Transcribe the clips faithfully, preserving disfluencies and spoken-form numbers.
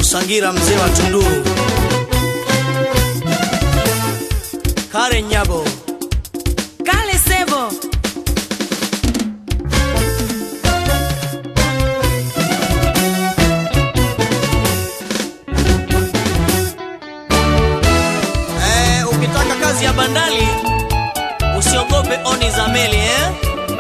Musangira mzee wa Tunduru, Karen Nyabo, Kale Sebo, eh, ukitaka kazi ya bandali usiogope oni za meli eh.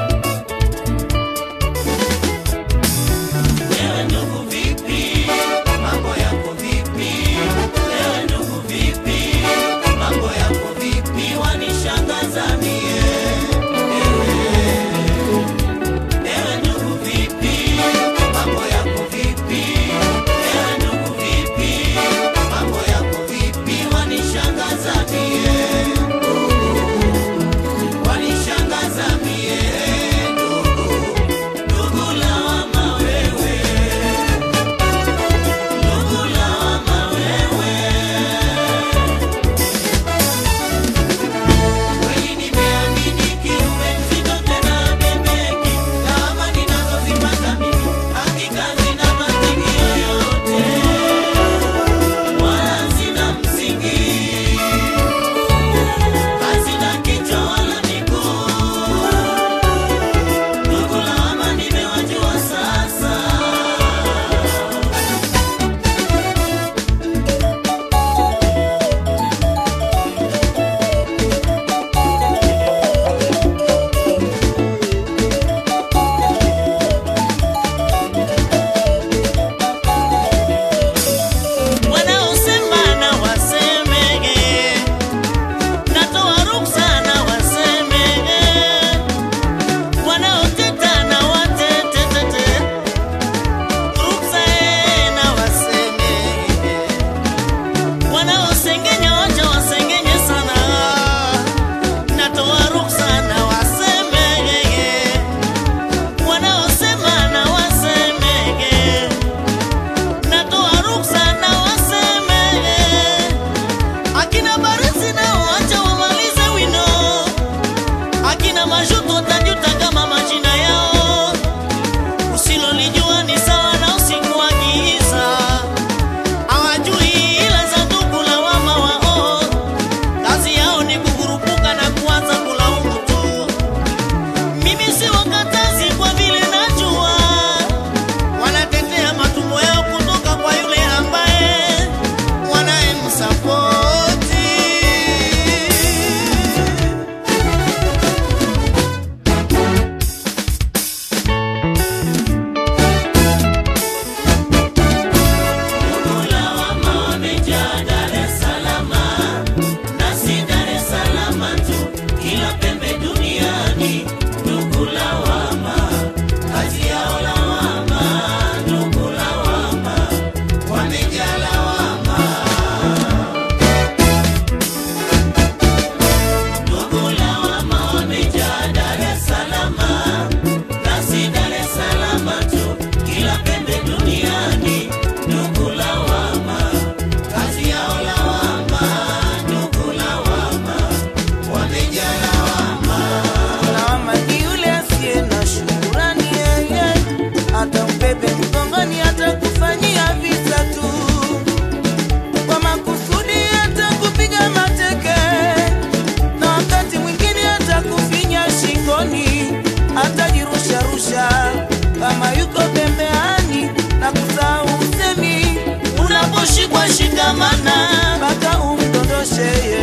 Kama yuko pembeani na kusahau usemi, unaposhikwa shikamana mpaka umdondoshe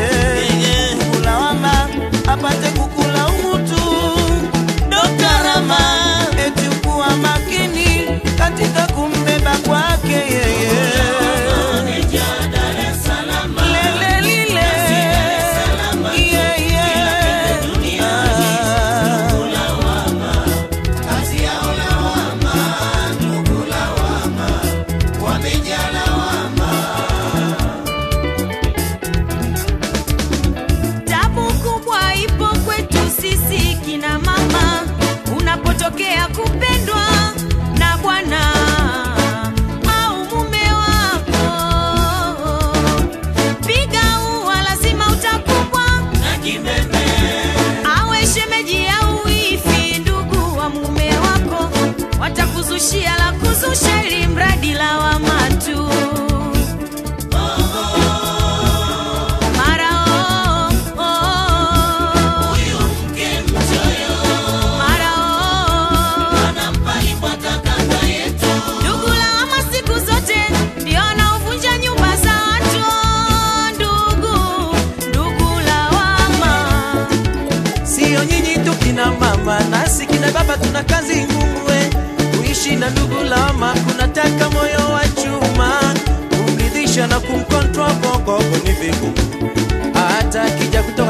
yeye. Kulawama apate kukula umutu Dokta Rama, eti kuwa makini katika kumbeba kwake yeye. Unapotokea kupendwa na bwana au mume wako, piga ua, lazima utakumbwa na kimeme. Awe shemeji au ifi, ndugu wa mume wako watakuzushia la kuzusha, ili mradi lawama tu.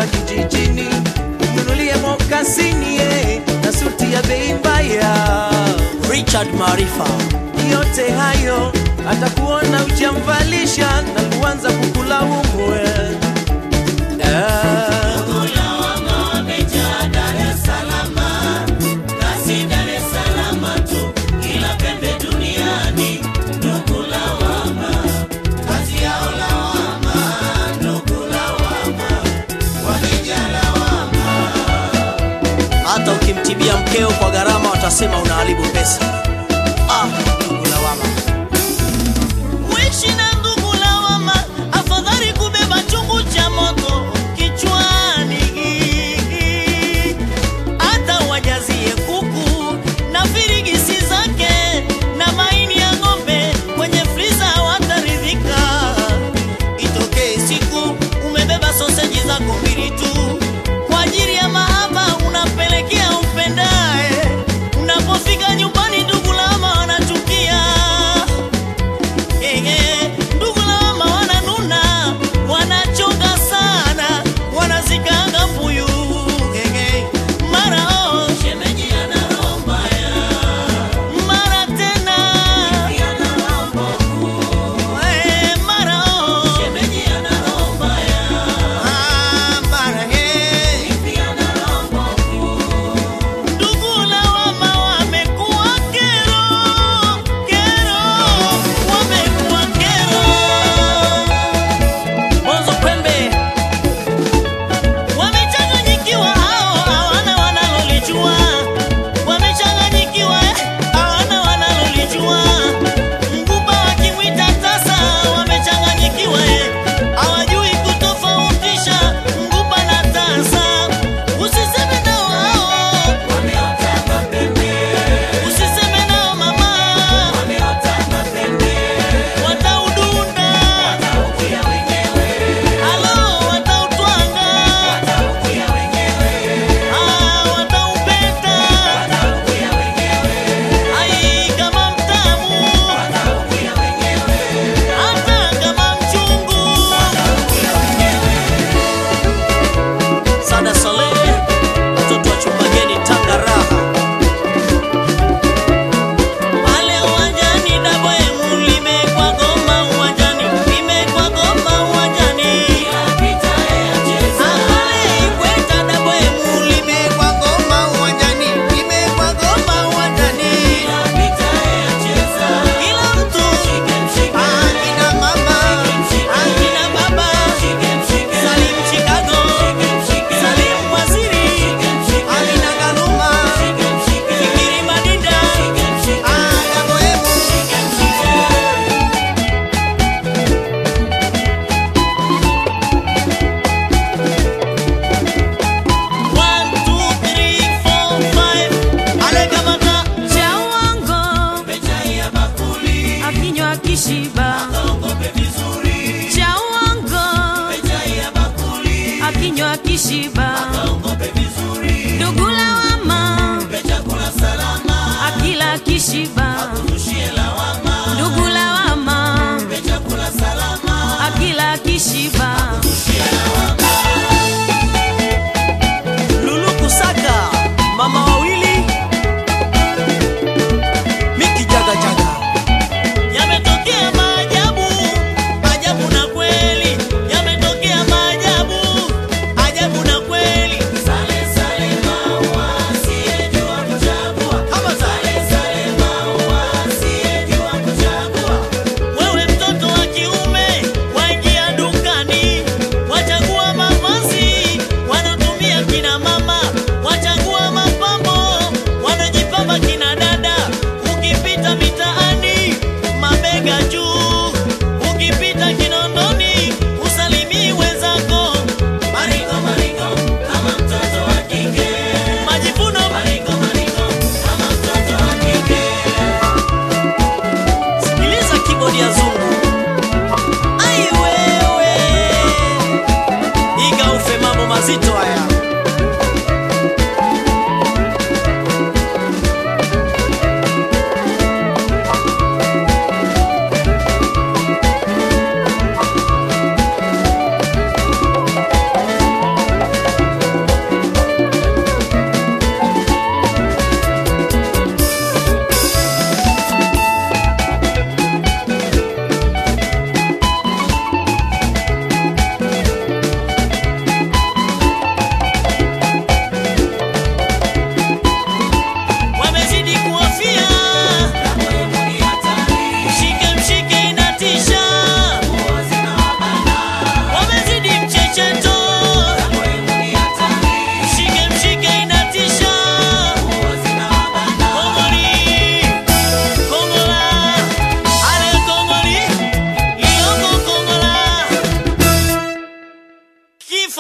wa kijijini, mnunulie mokasini ye, na suti ya bei mbaya. Richard Marifa, yote hayo atakuona ujamvalisha na kuanza kukulaumu wewe. hata ukimtibia mkeo kwa gharama watasema unaharibu pesa. Ah, ndugu lawama. Wishi na ndugu lawama, afadhali kubeba chungu cha moto kichwani. Hata wajazie kuku na firigisi zake na maini ya ng'ombe kwenye friza wataridhika. Itokee siku umebeba soseji zako mbili tu kwa ajili ya mahaba unapelekea umpendaye. Unapofika nyumbani ndugu lawama wanachukia. Ehe, ndugu lawama wananuna, wanachoka sana, wanazikanga mbuyu. Ehe, mara oh shemeji ana roho mbaya, mara tena hivi ana roho kuu. Eh, mara oh shemeji ana roho mbaya, ah mara he hivi ana roho kuu. Ndugu lawama wamekuwa kero, kero, wamekuwa kero. Mwanzo Pembe, Wamechanganyikiwa hao, hawana wanalolijua. Wamechanganyikiwa, hawana wanalolijua. Mguba wakimwita tasa, wamechanganyikiwa, hawajui kutofautisha mguba na tasa. Usiseme nao hao, wameota mapembe. Usiseme nao mama, wameota mapembe. Wataudunda, wataukia wenyewe. Halo, watautwanga, wataukia wenyewe. Ah, wataupeta, wataukia wenyewe. Ai, kama mtamu, wataukia wenyewe. Hata kama mchungu, wataukia wenyewe. Sada Saleh, watoto wa Chumbageni Tanga raha. Pale uwanjani dabwemu limekwa goma uwanjani, limekwa goma uwanjani. Ah, pale Ikweta dabwemu limekwa goma uwanjani, limekwa goma uwanjani. Kila mtu, ah, kina mama, ah, kina baba, Salim Chicago, Salim Waziri, Amina Galuma, Fikiri Madinda, ah, dabwemu. One, two, three, four, five. Alega maka cha uongo ya bakuli, akinywa kishiba, kaongope vizuri. cha uongo ya bakuli, akinywa kishiba, kaongope vizuri. ndugu lawama Chakula salama, akila kishiba, tushie lawama. ndugu lawama Chakula salama, akila kishiba. Lulu Kusaka, mama wawili, Miki Jaga Jaga. yametokea maajabu, ajabu na kweli. Yametokea maajabu, ajabu na kweli. Sale sale maua, asiyejua kuchagua. Kama sale sale maua, asiyejua kuchagua. Wewe mtoto wa kiume waingia dukani,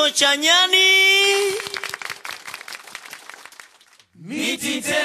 kicheko cha nyani. Miti tena